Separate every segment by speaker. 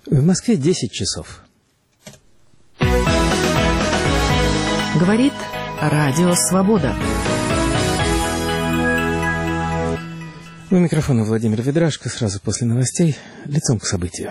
Speaker 1: В Москве 10 часов.
Speaker 2: Говорит Радио Свобода.
Speaker 1: У микрофона Владимир Ведрашко. Сразу после новостей лицом к событию.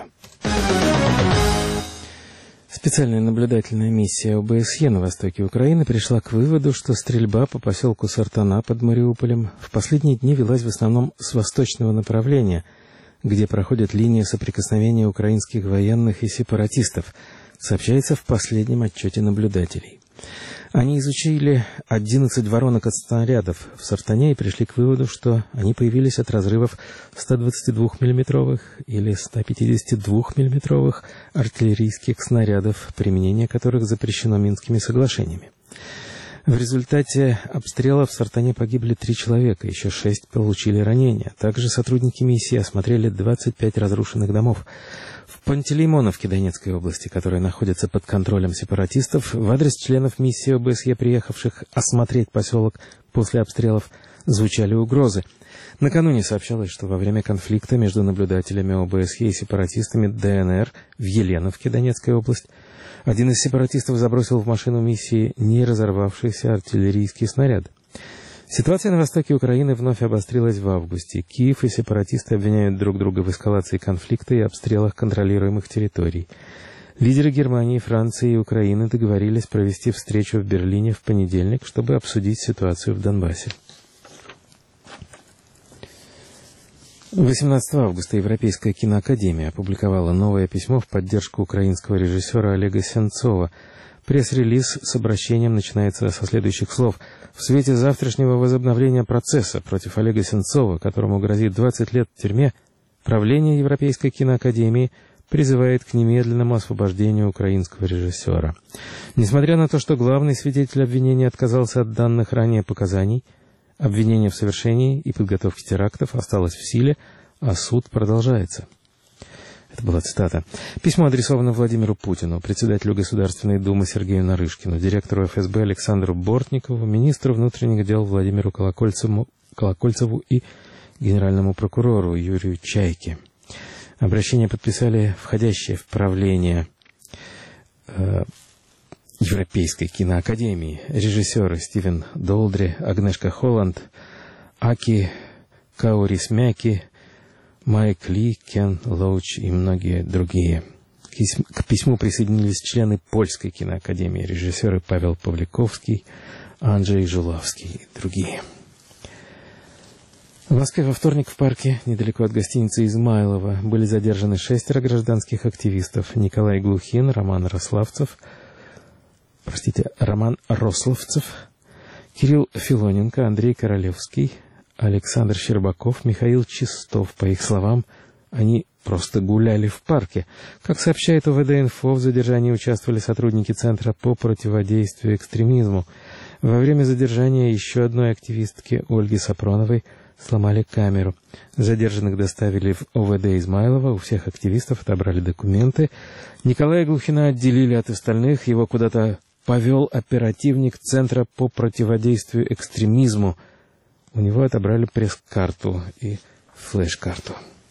Speaker 1: Специальная наблюдательная миссия ОБСЕ на востоке Украины пришла к выводу, что стрельба по поселку Сартана под Мариуполем в последние дни велась в основном с восточного направления, где проходит линия соприкосновения украинских военных и сепаратистов, сообщается в последнем отчете наблюдателей. Они изучили 11 воронок от снарядов в Сартане и пришли к выводу, что они появились от разрывов 122-мм или 152-мм артиллерийских снарядов, применение которых запрещено Минскими соглашениями. В результате обстрела в Сартане погибли 3 человека, еще 6 получили ранения. Также сотрудники миссии осмотрели 25 разрушенных домов. В Пантелеймоновке Донецкой области, которая находится под контролем сепаратистов, в адрес членов миссии ОБСЕ, приехавших осмотреть поселок после обстрелов, звучали угрозы. Накануне сообщалось, что во время конфликта между наблюдателями ОБСЕ и сепаратистами ДНР в Еленовке, Донецкая область, один из сепаратистов забросил в машину миссии не разорвавшийся артиллерийский снаряд. Ситуация на востоке Украины вновь обострилась в августе. Киев и сепаратисты обвиняют друг друга в эскалации конфликта и обстрелах контролируемых территорий. Лидеры Германии, Франции и Украины договорились провести встречу в Берлине в понедельник, чтобы обсудить ситуацию в Донбассе. 18 августа Европейская киноакадемия опубликовала новое письмо в поддержку украинского режиссера Олега Сенцова. Пресс-релиз с обращением начинается со следующих слов. В свете завтрашнего возобновления процесса против Олега Сенцова, которому грозит 20 лет в тюрьме, правление Европейской киноакадемии призывает к немедленному освобождению украинского режиссера. Несмотря на то, что главный свидетель обвинения отказался от данных ранее показаний, обвинение в совершении и подготовке терактов осталось в силе, а суд продолжается. Это была цитата. Письмо адресовано Владимиру Путину, председателю Государственной Думы Сергею Нарышкину, директору ФСБ Александру Бортникову, министру внутренних дел Владимиру Колокольцеву и генеральному прокурору Юрию Чайке. Обращение подписали входящие в правление Европейской киноакадемии режиссеры Стивен Долдри, Агнешка Холланд, Аки Каурисмяки, Майк Ли, Кен Лоуч и многие другие. К письму присоединились члены Польской киноакадемии, режиссеры Павел Павликовский, Анджей Жулавский и другие. В Москве во вторник в парке, недалеко от гостиницы Измайлово, были задержаны 6 гражданских активистов: Николай Глухин, Роман Рословцев, Кирилл Филоненко, Андрей Королевский, Александр Щербаков, Михаил Чистов. По их словам, они просто гуляли в парке. Как сообщает ОВД-инфо, в задержании участвовали сотрудники Центра по противодействию экстремизму. Во время задержания еще одной активистки, Ольги Сапроновой, сломали камеру. Задержанных доставили в ОВД Измайлово, у всех активистов отобрали документы. Николая Глухина отделили от остальных, его куда-то повел оперативник Центра по противодействию экстремизму. У него отобрали пресс-карту и флеш-карту.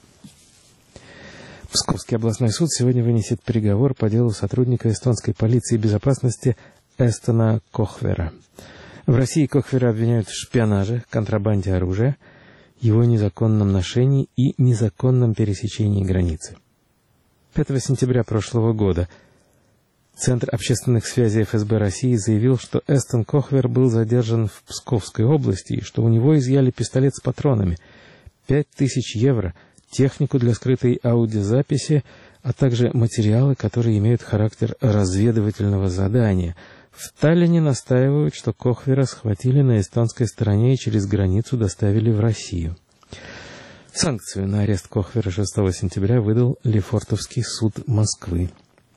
Speaker 1: Псковский областной суд сегодня вынесет приговор по делу сотрудника эстонской полиции безопасности Эстона Кохвера. В России Кохвера обвиняют в шпионаже, контрабанде оружия, его незаконном ношении и незаконном пересечении границы. 5 сентября прошлого года Центр общественных связей ФСБ России заявил, что Эстон Кохвер был задержан в Псковской области и что у него изъяли пистолет с патронами, 5000 евро, технику для скрытой аудиозаписи, а также материалы, которые имеют характер разведывательного задания. В Таллине настаивают, что Кохвера схватили на эстонской стороне и через границу доставили в Россию. Санкцию на арест Кохвера 6 сентября выдал Лефортовский суд Москвы.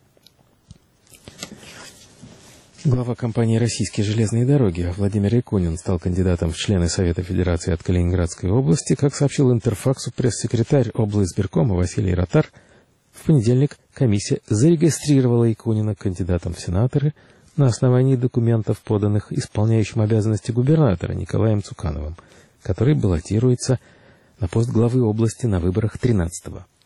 Speaker 1: Глава компании «Российские железные дороги» Владимир Якунин стал кандидатом в члены Совета Федерации от Калининградской области. Как сообщил Интерфаксу пресс-секретарь облисбиркома Василий Ротар, в понедельник комиссия зарегистрировала Якунина кандидатом в сенаторы на основании документов, поданных исполняющим обязанности губернатора Николаем Цукановым, который баллотируется на пост главы области на выборах 13-го.